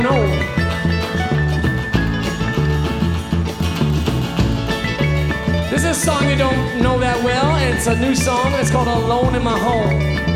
know. This is a song you don't know that well, and it's a new song. It's called Alone in My Home.